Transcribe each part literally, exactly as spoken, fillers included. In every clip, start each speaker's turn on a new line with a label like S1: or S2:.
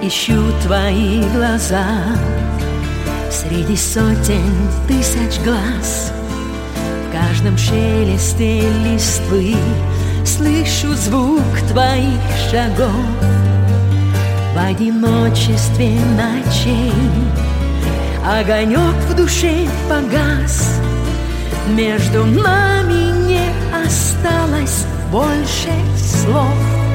S1: ищу твои глаза среди сотен тысяч глаз. В каждом шелесте листвы слышу звук твоих шагов. В одиночестве ночей огонек в душе погас. Между нами не осталось больше слов.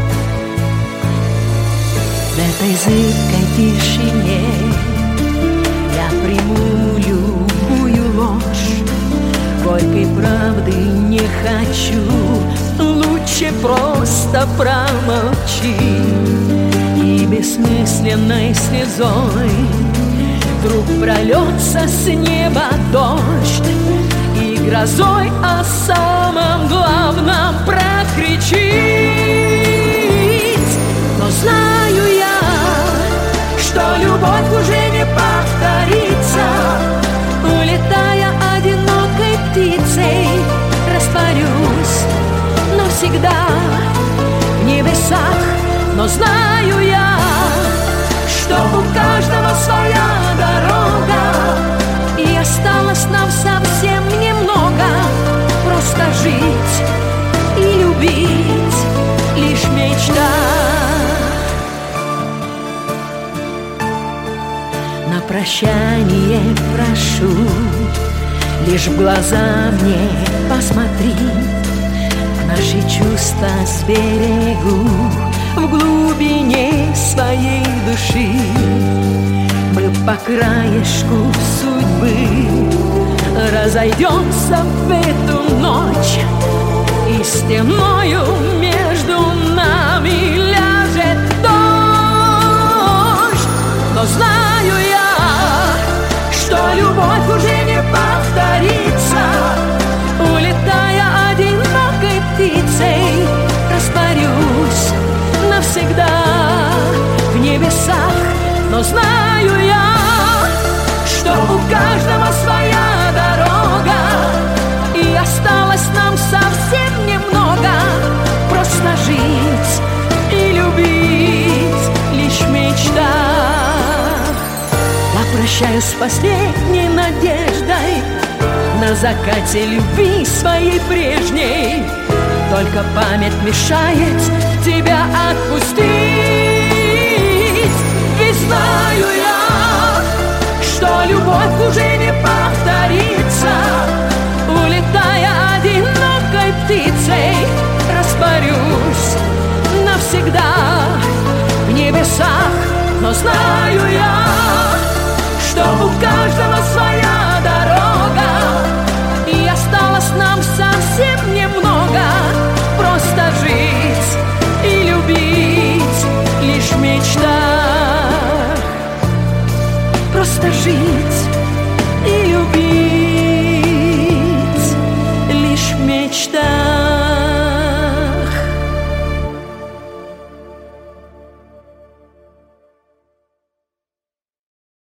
S1: В этой зыбкой тишине я приму любую ложь. Горькой правды не хочу, лучше просто промолчи. И бессмысленной слезой вдруг прольется с неба дождь, и грозой о самом главном прокричит. Но знаю я, что любовь уже не повторится. Улетая одинокой птицей, растворюсь навсегда в небесах. Но знаю я, что у каждого своя дорога, и осталось нам совсем немного. Просто жить и любить лишь мечта. На прощание прошу, лишь в глаза мне посмотри. Наши чувства сберегу в глубине своей души. Мы по краешку судьбы разойдемся в эту ночь, и стеною между нами ляжет дождь. Но знаю я, что любовь уже не повторится. Улетая одинокой птицей, растворюсь навсегда в небесах. Но знаю я, что у каждого своя дорога, и осталось нам совсем немного. Просто жить и любить лишь мечта. Я прощаюсь с последней надеждой на закате любви своей прежней. Только память мешает тебя отпустить. Ведь знаю я, что любовь уже не повторится. Улетая одинокой птицей, растворюсь навсегда в небесах. Но знаю я, что у каждого